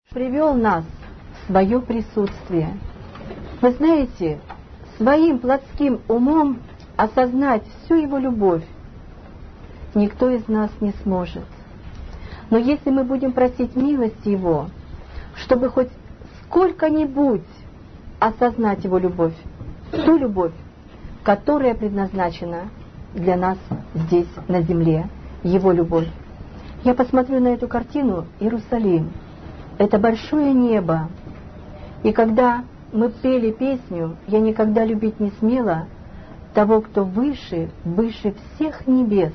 привел нас в свое присутствие. Вы знаете, своим плотским умом осознать всю его любовь никто из нас не сможет. Но если мы будем просить милости его, чтобы хоть сколько-нибудь осознать его любовь, ту любовь, которая предназначена для нас здесь, на земле, его любовь. Я посмотрю на эту картину «Иерусалим». Это большое небо. И когда мы пели песню «Я никогда любить не смела» того, кто выше всех небес.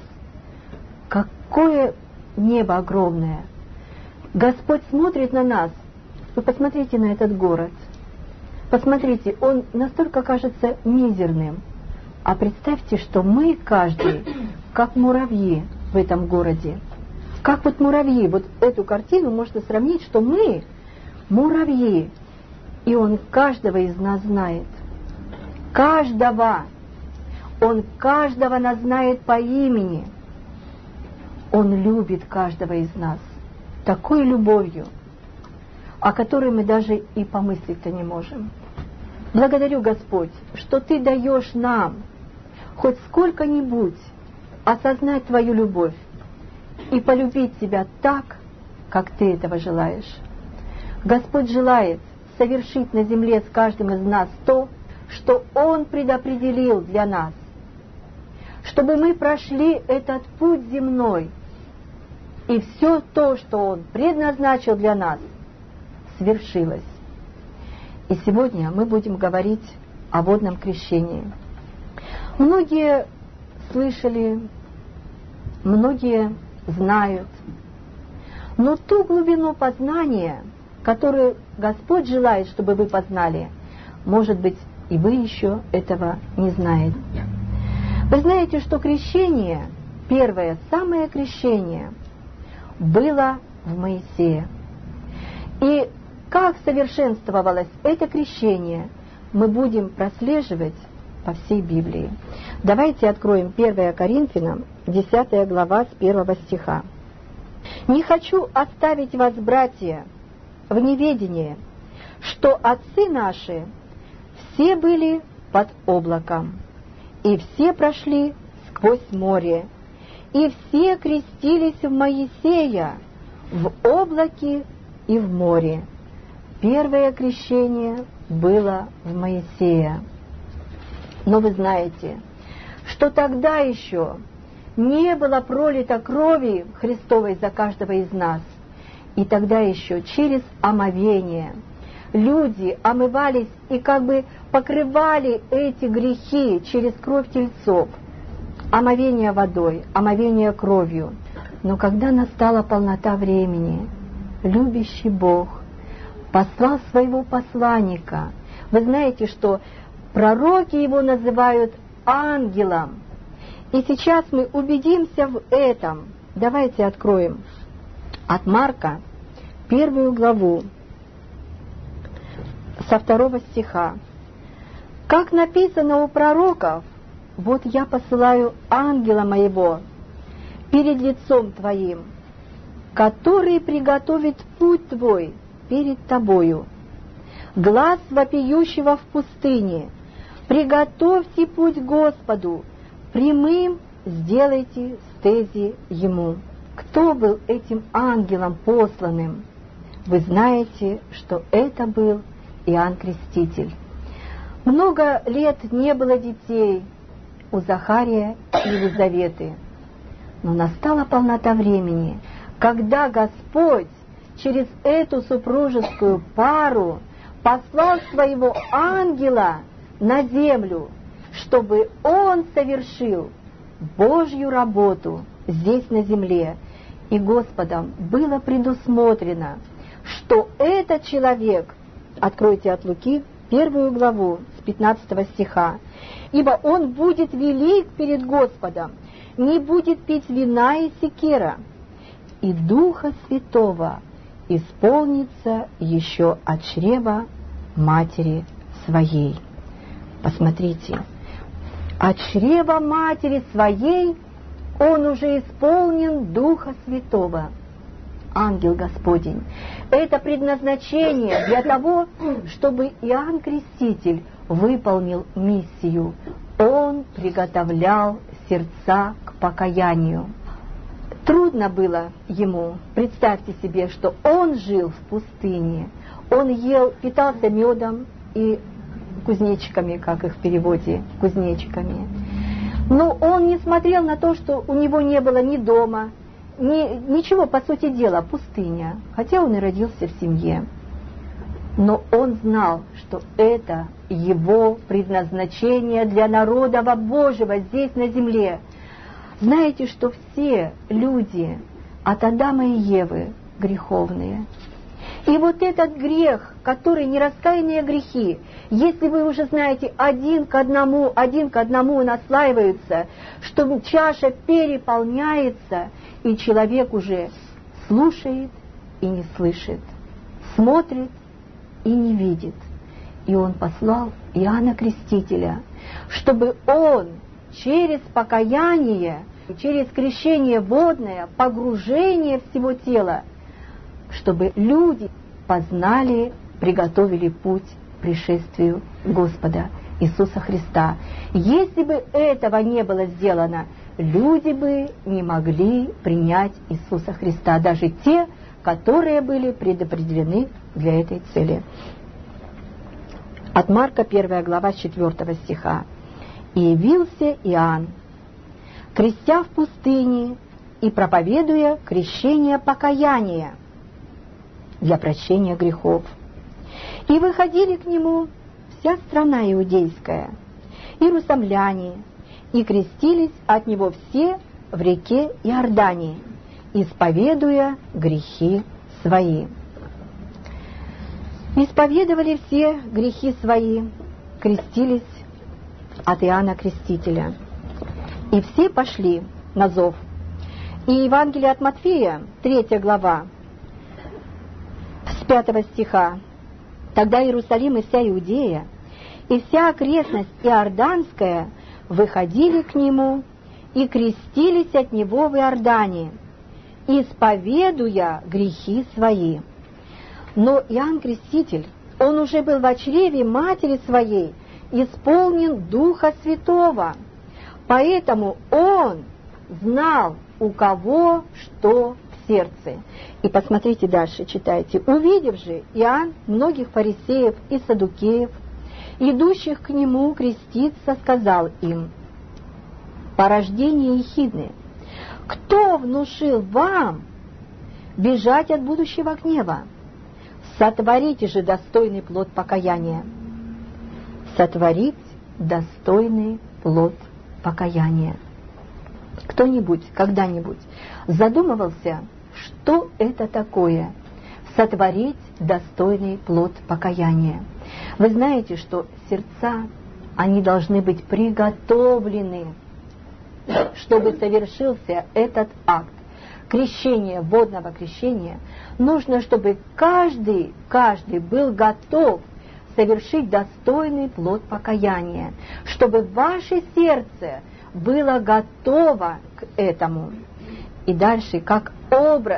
Какое небо огромное! Господь смотрит на нас. Вы посмотрите на этот город. Посмотрите, он настолько кажется мизерным. А представьте, что мы, каждый, как муравьи в этом городе. Как вот муравьи. Вот эту картину можно сравнить, что мы муравьи. И Он каждого из нас знает. Каждого. Он каждого нас знает по имени. Он любит каждого из нас такой любовью, о которой мы даже и помыслить-то не можем. Благодарю, Господь, что Ты даешь нам хоть сколько-нибудь осознать Твою любовь и полюбить Тебя так, как Ты этого желаешь. Господь желает совершить на земле с каждым из нас то, что Он предопределил для нас, чтобы мы прошли этот путь земной, и все то, что Он предназначил для нас, свершилось. И сегодня мы будем говорить о водном крещении. Многие слышали, многие знают, но ту глубину познания, которую Господь желает, чтобы вы познали, может быть, и вы еще этого не знаете. Вы знаете, что крещение, первое, самое крещение, было в Моисее. И как совершенствовалось это крещение, мы будем прослеживать по всей Библии. Давайте откроем 1 Коринфянам, 10 глава, с 1 стиха. «Не хочу оставить вас, братья, в неведении, что отцы наши все были под облаком, и все прошли сквозь море, и все крестились в Моисея в облаке и в море». Первое крещение было в Моисея. Но вы знаете, что тогда еще не было пролито крови Христовой за каждого из нас. И тогда еще через омовение люди омывались и как бы покрывали эти грехи через кровь тельцов. Омовение водой, омовение кровью. Но когда настала полнота времени, любящий Бог послал своего посланника. Вы знаете, что пророки его называют ангелом. И сейчас мы убедимся в этом. Давайте откроем от Марка 1 главу со 2 стиха. «Как написано у пророков, вот я посылаю ангела моего перед лицом твоим, который приготовит путь твой перед тобою. Глас вопиющего в пустыне: приготовьте путь Господу, прямым сделайте стези Ему». Кто был этим ангелом посланным? Вы знаете, что это был Иоанн Креститель. Много лет не было детей у Захария и Елизаветы, но настала полнота времени, когда Господь через эту супружескую пару послал своего ангела на землю, чтобы он совершил Божью работу здесь на земле. И Господом было предусмотрено, что этот человек, откройте от Луки 1 главу с 15 стиха, «Ибо он будет велик перед Господом, не будет пить вина и секера, и Духа Святого исполнится еще от чрева матери своей». Посмотрите, от чрева матери своей он уже исполнен Духа Святого. ангел Господень. Это предназначение для того, чтобы Иоанн Креститель выполнил миссию. Он приготовлял сердца к покаянию. Трудно было ему, представьте себе, что он жил в пустыне, он ел, питался медом и кузнечиками, как их в переводе, кузнечиками. Но он не смотрел на то, что у него не было ни дома, ничего, по сути дела, пустыня, хотя он и родился в семье. Но он знал, что это его предназначение для народа Божьего здесь на земле. Знаете, что все люди от Адама и Евы греховные. И вот этот грех, который нераскаянные грехи, если вы уже знаете, один к одному наслаиваются, что чаша переполняется, и человек уже слушает и не слышит, смотрит и не видит. И он послал Иоанна Крестителя, чтобы он через покаяние, через крещение водное, погружение всего тела, чтобы люди познали, приготовили путь к пришествию Господа Иисуса Христа. Если бы этого не было сделано, люди бы не могли принять Иисуса Христа, даже те, которые были предопределены для этой цели. От Марка 1 глава 4 стиха. «И явился Иоанн, крестя в пустыне и проповедуя крещение покаяния для прощения грехов. И выходили к нему вся страна иудейская, иерусалимляне, и крестились от него все в реке Иордане, исповедуя грехи свои». Исповедовали все грехи свои, крестились от Иоанна Крестителя. И все пошли на зов. И Евангелие от Матфея, 3 глава, с 5 стиха. «Тогда Иерусалим и вся Иудея, и вся окрестность Иорданская выходили к нему и крестились от него в Иордане, исповедуя грехи свои». Но Иоанн Креститель, он уже был в чреве матери своей, исполнен Духа Святого, поэтому он знал, у кого что в сердце. И посмотрите дальше, читайте. «Увидев же Иоанн многих фарисеев и саддукеев, идущих к нему креститься, сказал им: порождение ехидны, кто внушил вам бежать от будущего гнева? Сотворите же достойный плод покаяния». Сотворить достойный плод покаяния. Кто-нибудь когда-нибудь задумывался, что это такое сотворить достойный плод покаяния? Вы знаете, что сердца, они должны быть приготовлены, чтобы совершился этот акт крещения, водного крещения. Нужно, чтобы каждый был готов совершить достойный плод покаяния, чтобы ваше сердце было готово к этому. И дальше, как образ,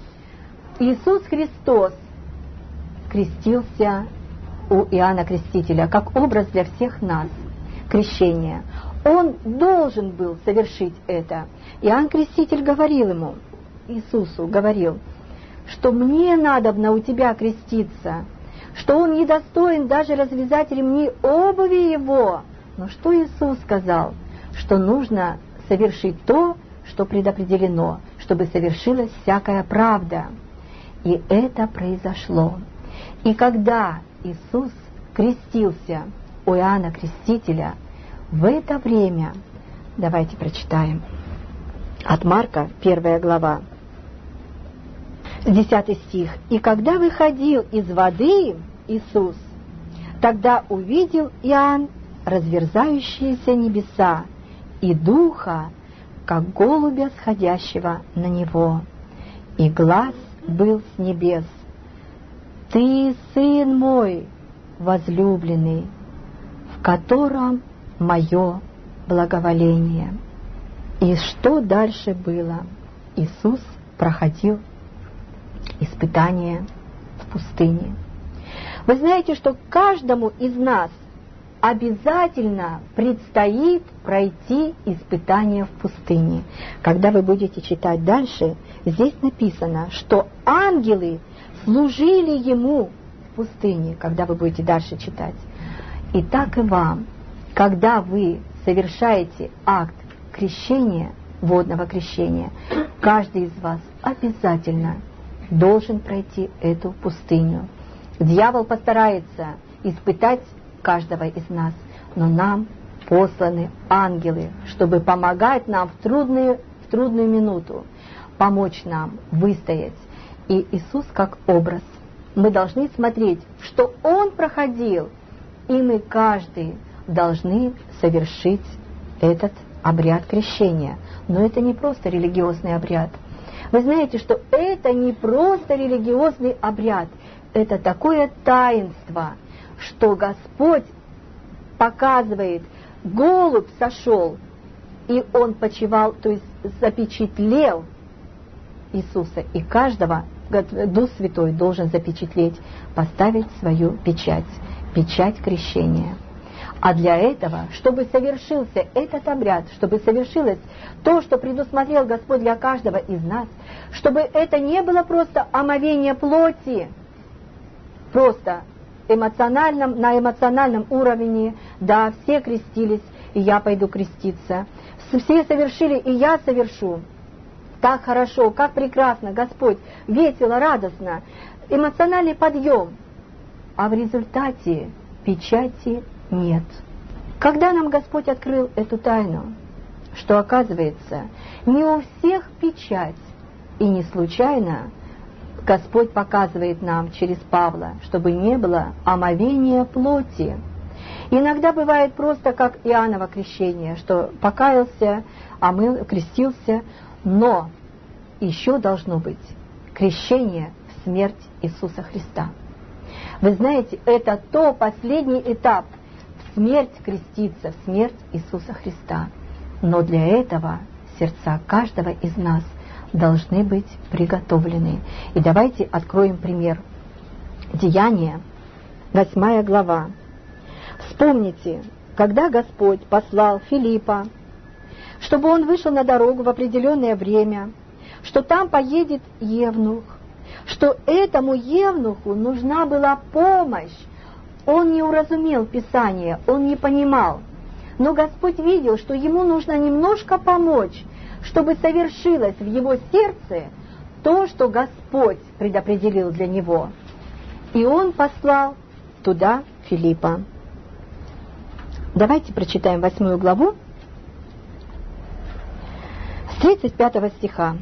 Иисус Христос крестился у Иоанна Крестителя, как образ для всех нас, крещение. Он должен был совершить это. Иоанн Креститель говорил ему, Иисусу говорил, что мне надобно у тебя креститься, что он недостоин даже развязать ремни обуви его. Но что Иисус сказал? Что нужно совершить то, что предопределено, чтобы совершилась всякая правда. И это произошло. И когда Иисус крестился у Иоанна Крестителя, в это время, давайте прочитаем, от Марка, 1 глава, 10 стих. «И когда выходил из воды Иисус, тогда увидел Иоанн разверзающиеся небеса и Духа, как голубя, сходящего на него. И глас был с небес: Ты, Сын мой, возлюбленный, в котором мое благоволение». И что дальше было? Иисус проходил испытание в пустыне. Вы знаете, что каждому из нас обязательно предстоит пройти испытание в пустыне. Когда вы будете читать дальше, здесь написано, что ангелы служили ему в пустыне, когда вы будете дальше читать. И так и вам, когда вы совершаете акт крещения, водного крещения, каждый из вас обязательно должен пройти эту пустыню. Дьявол постарается испытать каждого из нас, но нам посланы ангелы, чтобы помогать нам в трудную минуту, помочь нам выстоять. И Иисус как образ. Мы должны смотреть, что Он проходил, и мы каждый должны совершить этот обряд крещения. Но это не просто религиозный обряд. Вы знаете, что это не просто религиозный обряд, это такое таинство, что Господь показывает, голубь сошел, и Он почивал, то есть запечатлел Иисуса, и каждого Дух Святой должен запечатлеть, поставить свою печать, печать крещения. А для этого, чтобы совершился этот обряд, чтобы совершилось то, что предусмотрел Господь для каждого из нас, чтобы это не было просто омовение плоти, просто на эмоциональном уровне, да, все крестились, и я пойду креститься, все совершили, и я совершу. Так хорошо, как прекрасно, Господь, весело, радостно, эмоциональный подъем, а в результате печати нет. Когда нам Господь открыл эту тайну, что оказывается, не у всех печать, и не случайно Господь показывает нам через Павла, чтобы не было омовения плоти. Иногда бывает просто как Иоанново крещение, что покаялся, крестился, но еще должно быть крещение в смерть Иисуса Христа. Вы знаете, это то последний этап, в смерть креститься, в смерть Иисуса Христа. Но для этого сердца каждого из нас должны быть приготовлены. И давайте откроем пример. Деяния, 8 глава. Вспомните, когда Господь послал Филиппа, чтобы он вышел на дорогу в определенное время, что там поедет евнух, что этому евнуху нужна была помощь. Он не уразумел Писание, он не понимал. Но Господь видел, что ему нужно немножко помочь, чтобы совершилось в его сердце то, что Господь предопределил для него. И он послал туда Филиппа. Давайте прочитаем 8 главу с 35 стиха.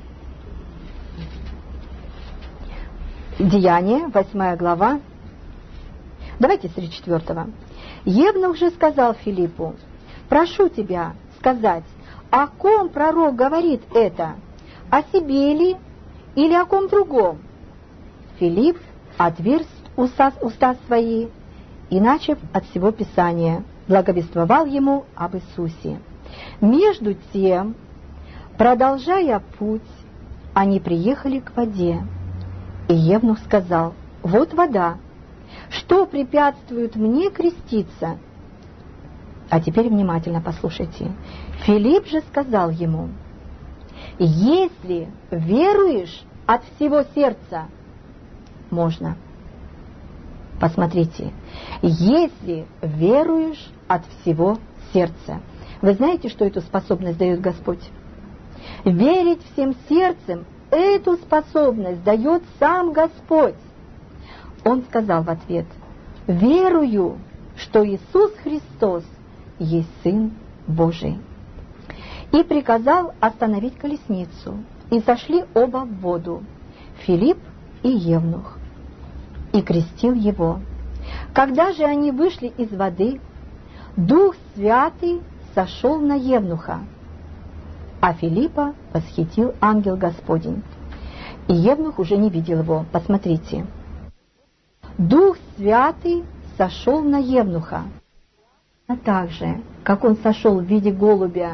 Деяния, 8 глава. Давайте с 34. Евнух же сказал Филиппу: «Прошу тебя сказать, о ком пророк говорит это? О себе ли или о ком другом?» Филипп отверз уста свои и, начав от всего Писания, благовествовал ему об Иисусе. Между тем, продолжая путь, они приехали к воде. И евнух сказал: «Вот вода, что препятствует мне креститься?» А теперь внимательно послушайте. Филипп же сказал ему: «Если веруешь от всего сердца, можно». Посмотрите, если веруешь от всего сердца. Вы знаете, что эту способность дает Господь? Верить всем сердцем, эту способность дает сам Господь. Он сказал в ответ: «Верую, что Иисус Христос есть Сын Божий». И приказал остановить колесницу, и сошли оба в воду, Филипп и евнух, и крестил его. Когда же они вышли из воды, Дух Святый сошел на евнуха, а Филиппа восхитил ангел Господень. И евнух уже не видел его. Посмотрите. Дух Святый сошел на евнуха, а также, как он сошел в виде голубя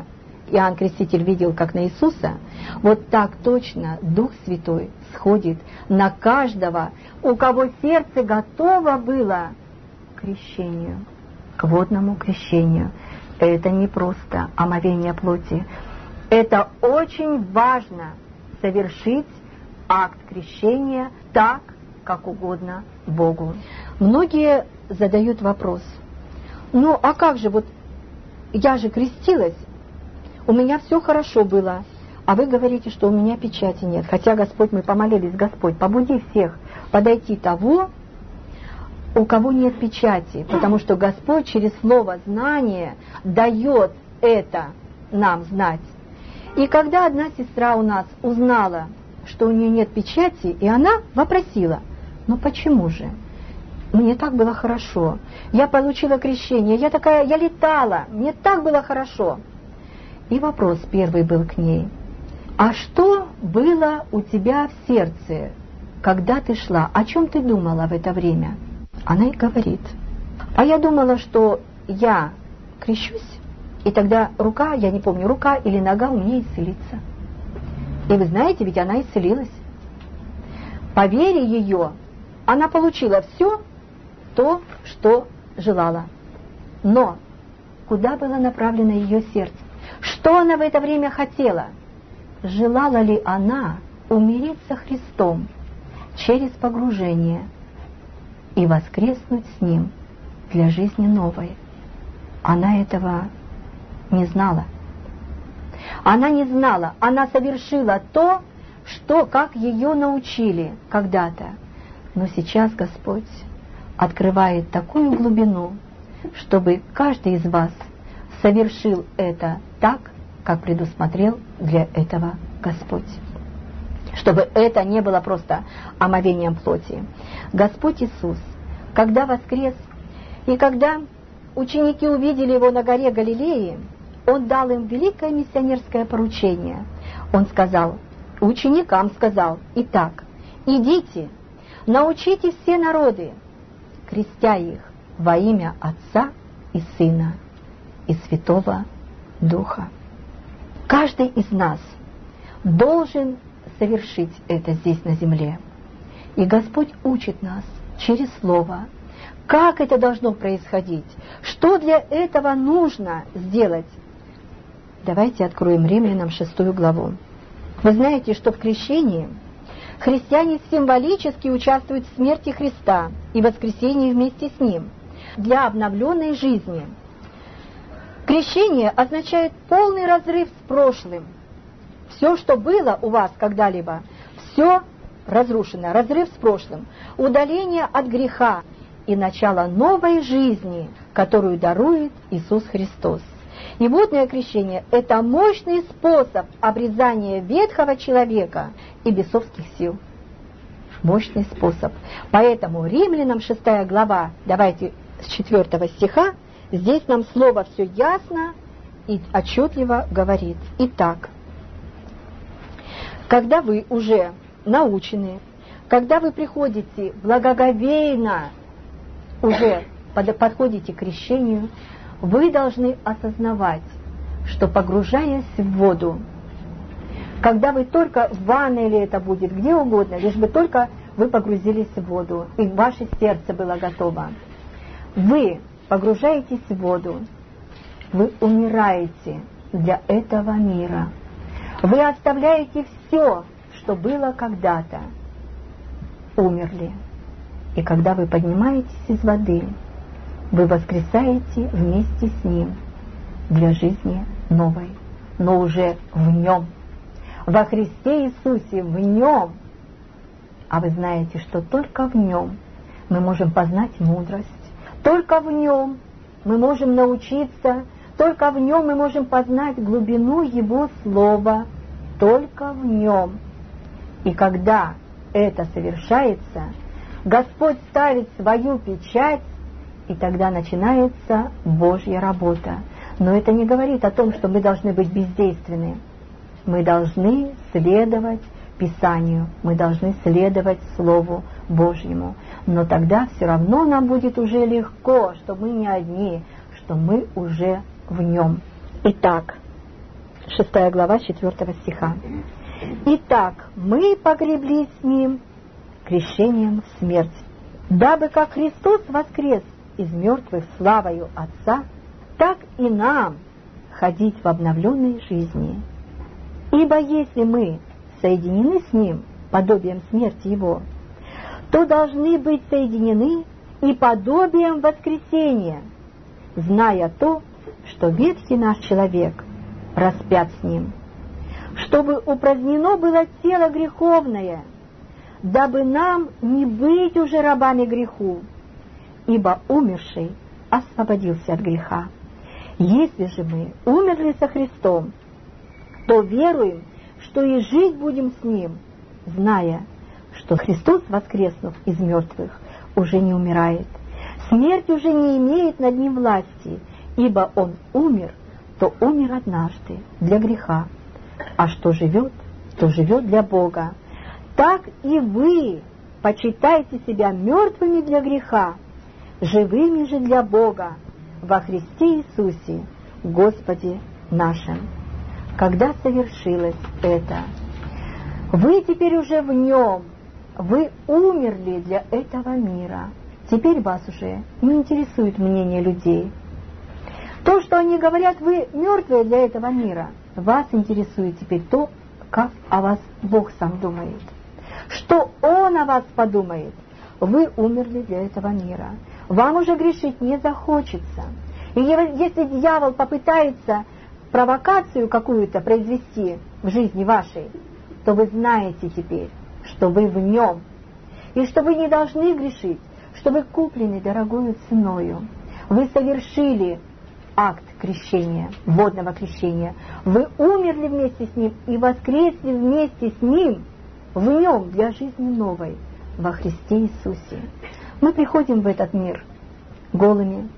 Иоанн Креститель видел, как на Иисуса, вот так точно Дух Святой сходит на каждого, у кого сердце готово было к крещению, к водному крещению. Это не просто омовение плоти. Это очень важно совершить акт крещения так, как угодно Богу. Многие задают вопрос: ну а как же, вот я же крестилась, у меня все хорошо было, а вы говорите, что у меня печати нет. Хотя, Господь, мы помолились: Господь, побуди всех подойти того, у кого нет печати, потому что Господь через слово знание дает это нам знать. И когда одна сестра у нас узнала, что у нее нет печати, и она вопросила: ну почему же? Мне так было хорошо, я получила крещение, я летала, мне так было хорошо. И вопрос первый был к ней: а что было у тебя в сердце, когда ты шла? О чем ты думала в это время? Она и говорит: а я думала, что я крещусь, и тогда рука, я не помню, рука или нога у меня исцелится. И вы знаете, ведь она исцелилась. По вере ее она получила все то, что желала. Но куда было направлено ее сердце? Что она в это время хотела? Желала ли она умереть со Христом через погружение и воскреснуть с Ним для жизни новой? Она этого не знала. Она не знала, она совершила то, что, как ее научили когда-то. Но сейчас Господь открывает такую глубину, чтобы каждый из вас совершил это так, как предусмотрел для этого Господь. Чтобы это не было просто омовением плоти. Господь Иисус, когда воскрес, и когда ученики увидели Его на горе Галилеи, Он дал им великое миссионерское поручение. Он сказал, ученикам сказал: итак, идите, научите все народы, крестя их во имя Отца и Сына и Святого Духа. Каждый из нас должен совершить это здесь на земле. И Господь учит нас через Слово, как это должно происходить, что для этого нужно сделать. Давайте откроем Римлянам 6 главу. Вы знаете, что в крещении христиане символически участвуют в смерти Христа и воскресении вместе с Ним для обновленной жизни. Крещение означает полный разрыв с прошлым. Все, что было у вас когда-либо, все разрушено, разрыв с прошлым, удаление от греха и начало новой жизни, которую дарует Иисус Христос. И водное крещение – это мощный способ обрезания ветхого человека и бесовских сил. Мощный способ. Поэтому Римлянам 6 глава, давайте с 4 стиха, здесь нам слово все ясно и отчетливо говорит. Итак, когда вы уже научены, когда вы приходите благоговейно, уже подходите к крещению, вы должны осознавать, что, погружаясь в воду, когда вы только в ванной или это будет, где угодно, лишь бы только вы погрузились в воду, и ваше сердце было готово, вы погружаетесь в воду, вы умираете для этого мира. Вы оставляете все, что было когда-то, умерли. И когда вы поднимаетесь из воды, вы воскресаете вместе с Ним для жизни новой, но уже в Нем, во Христе Иисусе, в Нем. А вы знаете, что только в Нем мы можем познать мудрость, только в Нем мы можем научиться, только в Нем мы можем познать глубину Его Слова, только в Нем. И когда это совершается, Господь ставит свою печать, и тогда начинается Божья работа. Но это не говорит о том, что мы должны быть бездейственны. Мы должны следовать Писанию, мы должны следовать Слову Божьему. Но тогда все равно нам будет уже легко, что мы не одни, что мы уже в Нем. Итак, 6 глава 4 стиха. «Итак, мы погреблись с Ним крещением в смерть, дабы как Христос воскрес из мертвых славою Отца, так и нам ходить в обновленной жизни. Ибо если мы соединены с Ним подобием смерти Его, то должны быть соединены и подобием воскресения, зная то, что ветхий наш человек распят с Ним, чтобы упразднено было тело греховное, дабы нам не быть уже рабами греху, ибо умерший освободился от греха. Если же мы умерли со Христом, то веруем, что и жить будем с Ним, зная, что Христос, воскреснув из мертвых, уже не умирает. Смерть уже не имеет над Ним власти, ибо Он умер, то умер однажды для греха, а что живет, то живет для Бога. Так и вы почитайте себя мертвыми для греха, живыми же для Бога во Христе Иисусе, Господе нашим». Когда совершилось это, вы теперь уже в Нем, вы умерли для этого мира. Теперь вас уже не интересует мнение людей. То, что они говорят, вы мертвые для этого мира, вас интересует теперь то, как о вас Бог сам думает. Что Он о вас подумает? Вы умерли для этого мира. Вам уже грешить не захочется. И если дьявол попытается провокацию какую-то произвести в жизни вашей, то вы знаете теперь, что вы в Нем, и что вы не должны грешить, что вы куплены дорогою ценою. Вы совершили акт крещения, водного крещения. Вы умерли вместе с Ним и воскресли вместе с Ним в Нем для жизни новой во Христе Иисусе. Мы приходим в этот мир голыми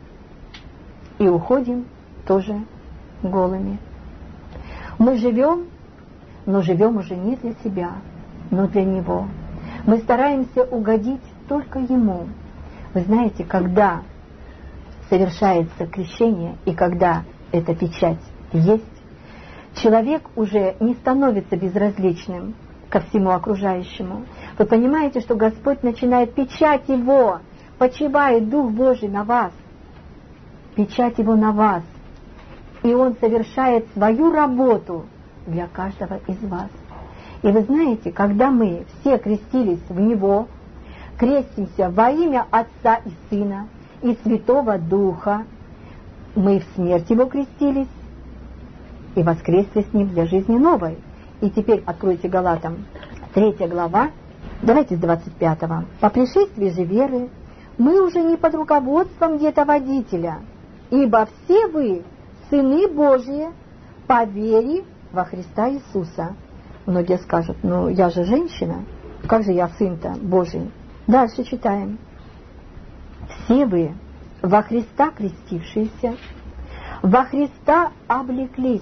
и уходим тоже голыми. Мы живем, но живем уже не для себя, но для Него. Мы стараемся угодить только Ему. Вы знаете, когда совершается крещение и когда эта печать есть, человек уже не становится безразличным ко всему окружающему. Вы понимаете, что Господь начинает печать Его, почивает Дух Божий на вас, печать Его на вас, и Он совершает свою работу для каждого из вас. И вы знаете, когда мы все крестились в Него, крестимся во имя Отца и Сына и Святого Духа, мы в смерть Его крестились и воскресли с Ним для жизни новой. И теперь откройте Галатам 3 глава, давайте с 25. «По пришествии же веры мы уже не под руководством где-то водителя, ибо все вы сыны Божьи по вере во Христа Иисуса». Многие скажут: ну я же женщина, как же я сын-то Божий? Дальше читаем. «Все вы во Христа крестившиеся, во Христа облеклись.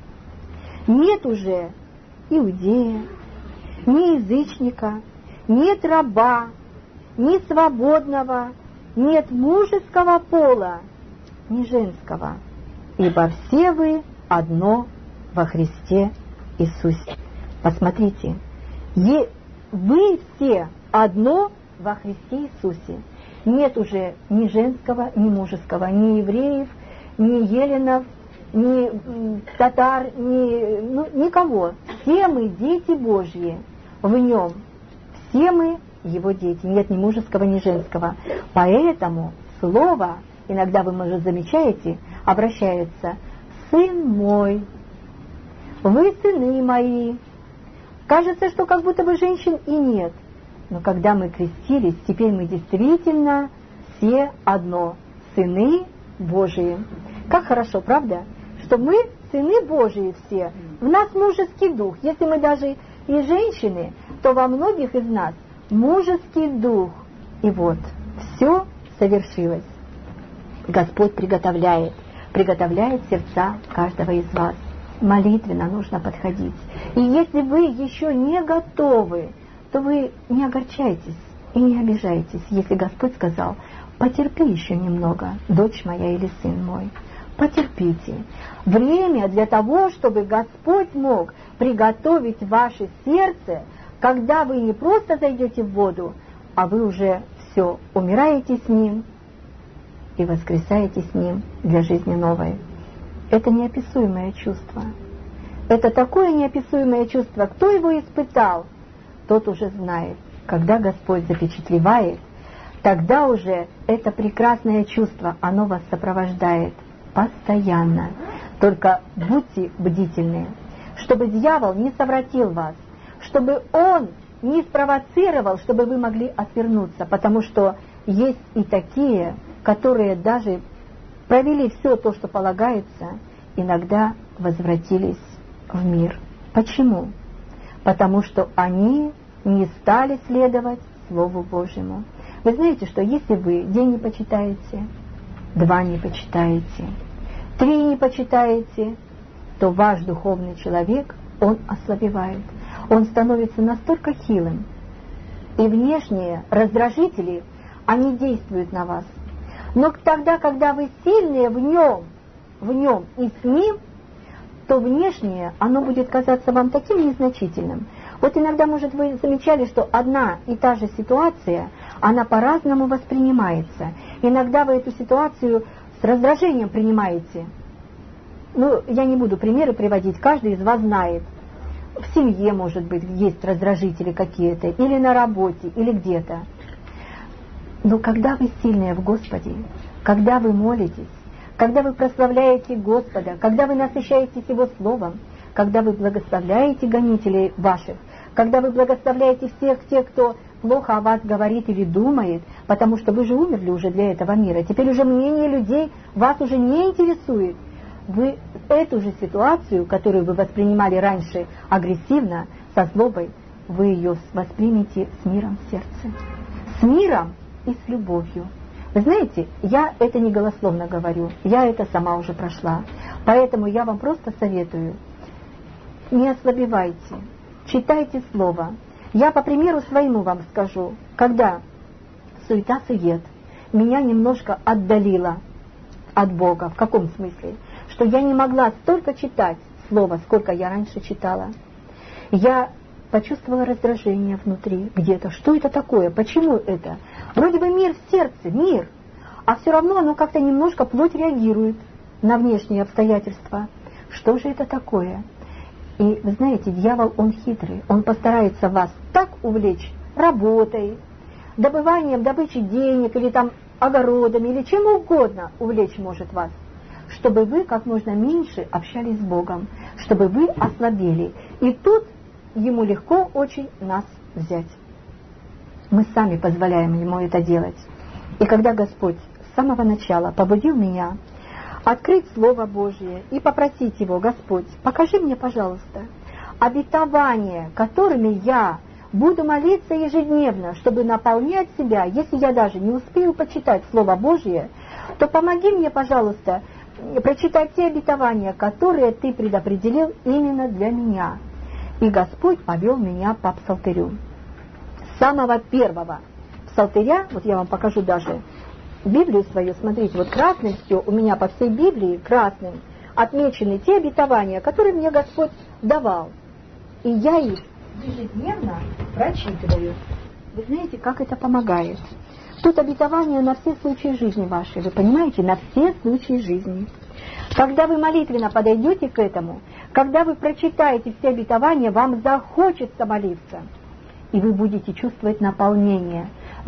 Нет уже иудея, ни язычника, нет раба, ни свободного, нет мужеского пола, ни женского, ибо все вы одно во Христе Иисусе». Посмотрите, вы все одно во Христе Иисусе. Нет уже ни женского, ни мужеского, ни евреев, ни еленов, ни татар, никого. Все мы дети Божьи в Нем. Все мы Его дети. Нет ни мужеского, ни женского. Поэтому слово, иногда вы, может, замечаете, обращается: «Сын мой», «Вы сыны мои». Кажется, что как будто бы женщин и нет. Но когда мы крестились, теперь мы действительно все одно, сыны Божии. Как хорошо, правда? Что мы сыны Божии все. В нас мужеский дух. Если мы даже и женщины, то во многих из нас мужеский дух. И вот, все совершилось. Господь приготовляет сердца каждого из вас. Молитвенно нужно подходить. И если вы еще не готовы, то вы не огорчайтесь и не обижайтесь, если Господь сказал: «Потерпи еще немного, дочь моя или сын мой». Потерпите. Время для того, чтобы Господь мог приготовить ваше сердце, когда вы не просто зайдете в воду, а вы уже все, умираете с Ним и воскресаете с Ним для жизни новой. Это неописуемое чувство. Это такое неописуемое чувство. Кто его испытал, тот уже знает. Когда Господь запечатлевает, тогда уже это прекрасное чувство, оно вас сопровождает постоянно. Только будьте бдительны, чтобы дьявол не совратил вас, чтобы он не спровоцировал, чтобы вы могли отвернуться, потому что есть и такие, которые даже провели все то, что полагается, иногда возвратились в мир. Почему? Потому что они не стали следовать Слову Божьему. Вы знаете, что если вы день не почитаете, 2 не почитаете, 3 не почитаете, то ваш духовный человек, он ослабевает. Он становится настолько хилым. И внешние раздражители, они действуют на вас. Но тогда, когда вы сильные в нем и с ним, то внешнее, оно будет казаться вам таким незначительным. Вот иногда, может, вы замечали, что одна и та же ситуация, она по-разному воспринимается. Иногда вы эту ситуацию с раздражением принимаете. Ну, я не буду примеры приводить, каждый из вас знает. В семье, может быть, есть раздражители какие-то, или на работе, или где-то. Но когда вы сильные в Господе, когда вы молитесь, когда вы прославляете Господа, когда вы насыщаетесь Его Словом, когда вы благословляете гонителей ваших, когда вы благословляете всех тех, кто плохо о вас говорит или думает, потому что вы же умерли уже для этого мира, теперь уже мнение людей вас уже не интересует. Вы эту же ситуацию, которую вы воспринимали раньше агрессивно, со злобой, вы ее воспримете с миром в сердце. С миром и с любовью. Вы знаете, я это не голословно говорю, я это сама уже прошла. Поэтому я вам просто советую, не ослабевайте, читайте Слово. Я по примеру своему вам скажу, когда суета-сует меня немножко отдалила от Бога. В каком смысле? Что я не могла столько читать Слово, сколько я раньше читала. Я почувствовала раздражение внутри где-то. Что это такое? Почему это? Вроде бы мир в сердце, мир, а все равно оно как-то немножко плоть реагирует на внешние обстоятельства. Что же это такое? И вы знаете, дьявол, он хитрый, он постарается вас так увлечь работой, добыванием, добычей денег, или там огородами, или чем угодно увлечь может вас, чтобы вы как можно меньше общались с Богом, чтобы вы ослабели. И тут ему легко очень нас взять. Мы сами позволяем ему это делать. И когда Господь с самого начала побудил меня открыть Слово Божие и попросить Его: Господь, покажи мне, пожалуйста, обетования, которыми я буду молиться ежедневно, чтобы наполнять себя, если я даже не успею почитать Слово Божие, то помоги мне, пожалуйста, прочитать те обетования, которые Ты предопределил именно для меня. И Господь повел меня по псалтырю. С самого первого псалтыря, вот я вам покажу даже Библию свою, смотрите, вот красным все, у меня по всей Библии красным отмечены те обетования, которые мне Господь давал. И я их ежедневно прочитываю. Вы знаете, как это помогает? Тут обетование на все случаи жизни вашей, вы понимаете, на все случаи жизни. Когда вы молитвенно подойдете к этому, когда вы прочитаете все обетования, вам захочется молиться. И вы будете чувствовать наполнение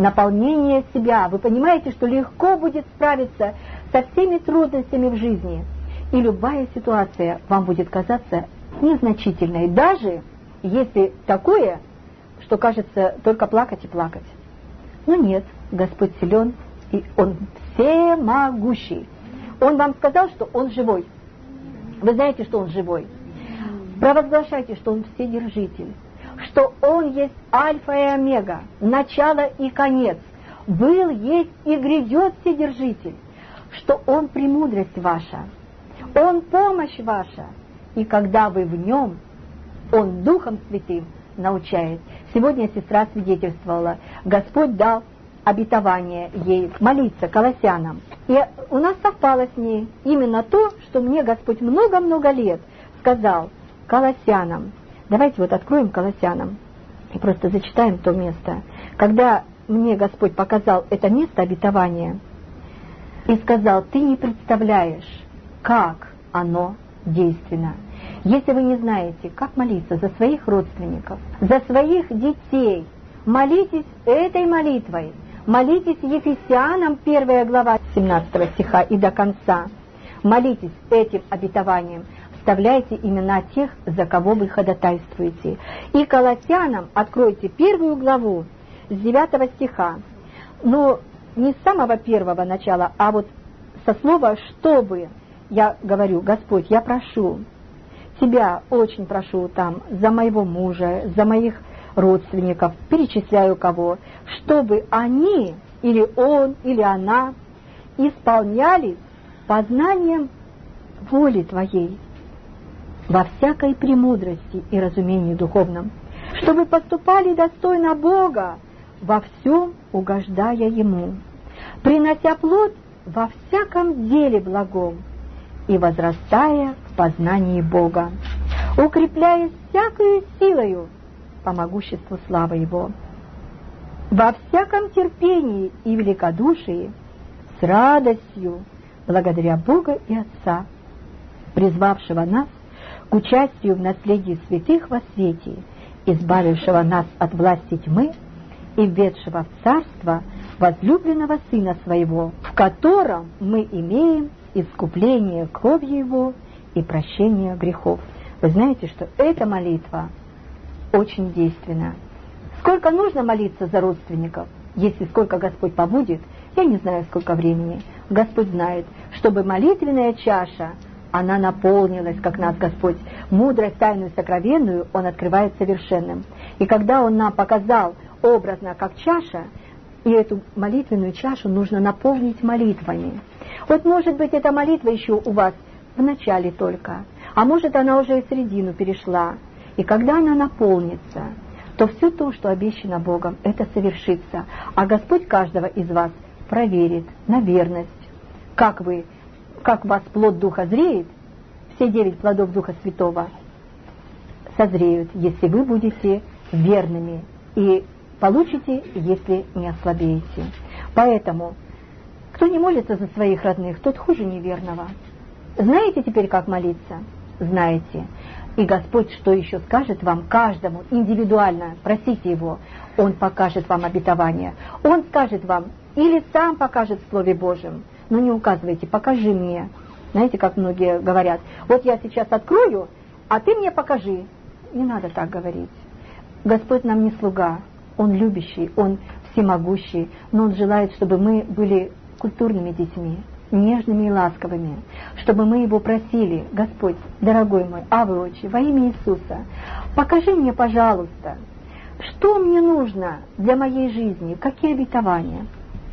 себя. Вы понимаете, что легко будет справиться со всеми трудностями в жизни. И любая ситуация вам будет казаться незначительной, даже если такое, что кажется только плакать и плакать. Но нет, Господь силен, и Он всемогущий. Он вам сказал, что Он живой. Вы знаете, что Он живой. Провозглашайте, что Он вседержитель, что Он есть альфа и омега, начало и конец, был, есть и грядет Вседержитель, что Он премудрость ваша, Он помощь ваша, и когда вы в Нем, Он Духом Святым научает. Сегодня сестра свидетельствовала, Господь дал обетование ей молиться Колоссянам. И у нас совпало с ней именно то, что мне Господь много-много лет сказал Колоссянам. Давайте вот откроем Колоссянам и просто зачитаем то место. Когда мне Господь показал это место обетования и сказал: ты не представляешь, как оно действенно. Если вы не знаете, как молиться за своих родственников, за своих детей, молитесь этой молитвой. Молитесь Ефесянам 1 глава 17 стиха и до конца. Молитесь этим обетованием. Вставляйте имена тех, за кого вы ходатайствуете. И Колоссянам откройте 1 главу с 9 стиха. Но не с самого первого начала, а вот со слова «чтобы». Я говорю: Господь, я прошу Тебя, очень прошу там за моего мужа, за моих родственников, перечисляю кого, чтобы они, или он, или она, исполнялись познанием воли Твоей во всякой премудрости и разумении духовном, чтобы поступали достойно Бога, во всем угождая Ему, принося плод во всяком деле благом и возрастая в познании Бога, укрепляясь всякою силою по могуществу славы Его, во всяком терпении и великодушии, с радостью, благодаря Бога и Отца, призвавшего нас к участию в наследии святых во свете, избавившего нас от власти тьмы и введшего в царство возлюбленного Сына Своего, в котором мы имеем искупление кровью Его и прощение грехов. Вы знаете, что эта молитва очень действенна. Сколько нужно молиться за родственников? Если сколько Господь побудет, я не знаю, сколько времени. Господь знает, чтобы молитвенная чаша, она наполнилась, как нас Господь, мудрость тайную сокровенную Он открывает совершенным. И когда Он нам показал образно, как чаша, и эту молитвенную чашу нужно наполнить молитвами. Вот может быть эта молитва еще у вас в начале только, а может она уже и в середину перешла. И когда она наполнится, то все то, что обещано Богом, это совершится. А Господь каждого из вас проверит на верность. Как у вас плод Духа зреет, все 9 плодов Духа Святого созреют, если вы будете верными, и получите, если не ослабеете. Поэтому, кто не молится за своих родных, тот хуже неверного. Знаете теперь, как молиться? Знаете. И Господь что еще скажет вам, каждому индивидуально, просите Его, Он покажет вам обетование. Он скажет вам, или сам покажет в Слове Божьем, но не указывайте, покажи мне. Знаете, как многие говорят, вот я сейчас открою, а ты мне покажи. Не надо так говорить. Господь нам не слуга, Он любящий, Он всемогущий, но Он желает, чтобы мы были культурными детьми, нежными и ласковыми, чтобы мы Его просили: Господь, дорогой мой, Авы Отче, во имя Иисуса, покажи мне, пожалуйста, что мне нужно для моей жизни, какие обетования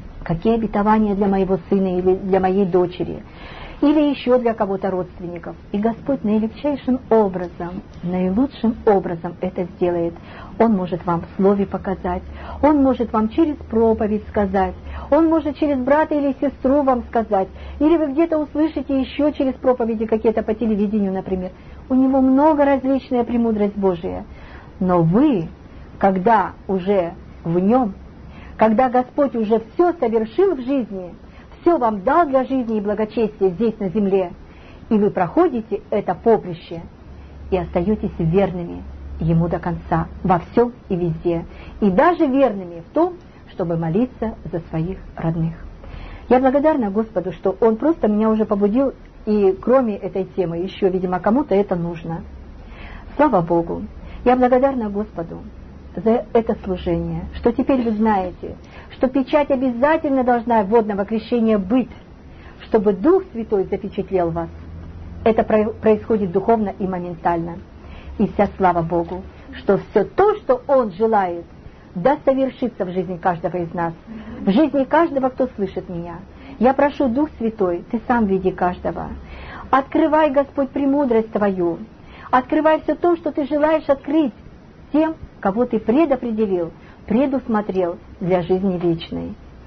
для моего сына или для моей дочери, или еще для кого-то родственников. И Господь наилегчайшим образом, наилучшим образом это сделает. Он может вам в слове показать, Он может вам через проповедь сказать, Он может через брата или сестру вам сказать, или вы где-то услышите еще через проповеди какие-то по телевидению, например. У Него много различная премудрость Божия. Но вы, когда уже в Нем, когда Господь уже все совершил в жизни, все вам дал для жизни и благочестия здесь на земле, и вы проходите это поприще и остаетесь верными Ему до конца, во всем и везде, и даже верными в том, чтобы молиться за своих родных. Я благодарна Господу, что Он просто меня уже побудил, и кроме этой темы еще, видимо, кому-то это нужно. Слава Богу! Я благодарна Господу за это служение, что теперь вы знаете, что печать обязательно должна водного крещения быть, чтобы Дух Святой запечатлел вас. Это происходит духовно и моментально. И вся слава Богу, что все то, что Он желает, да совершится в жизни каждого из нас, в жизни каждого, кто слышит меня. Я прошу, Дух Святой, Ты сам веди каждого. Открывай, Господь, премудрость Твою. Открывай все то, что Ты желаешь открыть тем, кого Ты предопределил, предусмотрел для жизни вечной.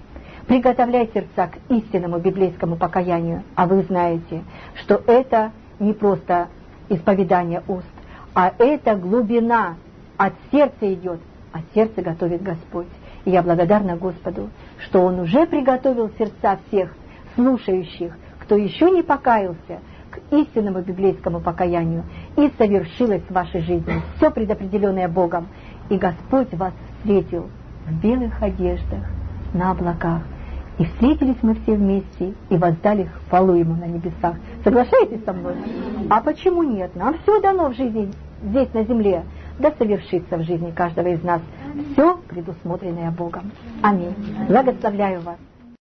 приготовляй сердца к истинному библейскому покаянию. А вы знаете, что это не просто исповедание уст, а это глубина, от сердца идет, а сердце готовит Господь. И я благодарна Господу, что Он уже приготовил сердца всех слушающих, кто еще не покаялся, к истинному библейскому покаянию, и совершилось в вашей жизни все предопределенное Богом, и Господь вас встретил в белых одеждах, на облаках. И встретились мы все вместе и воздали хвалу Ему на небесах. Соглашаетесь со мной? А почему нет? Нам все дано в жизни здесь на земле, да совершится в жизни каждого из нас все предусмотренное Богом. Аминь. Благословляю вас.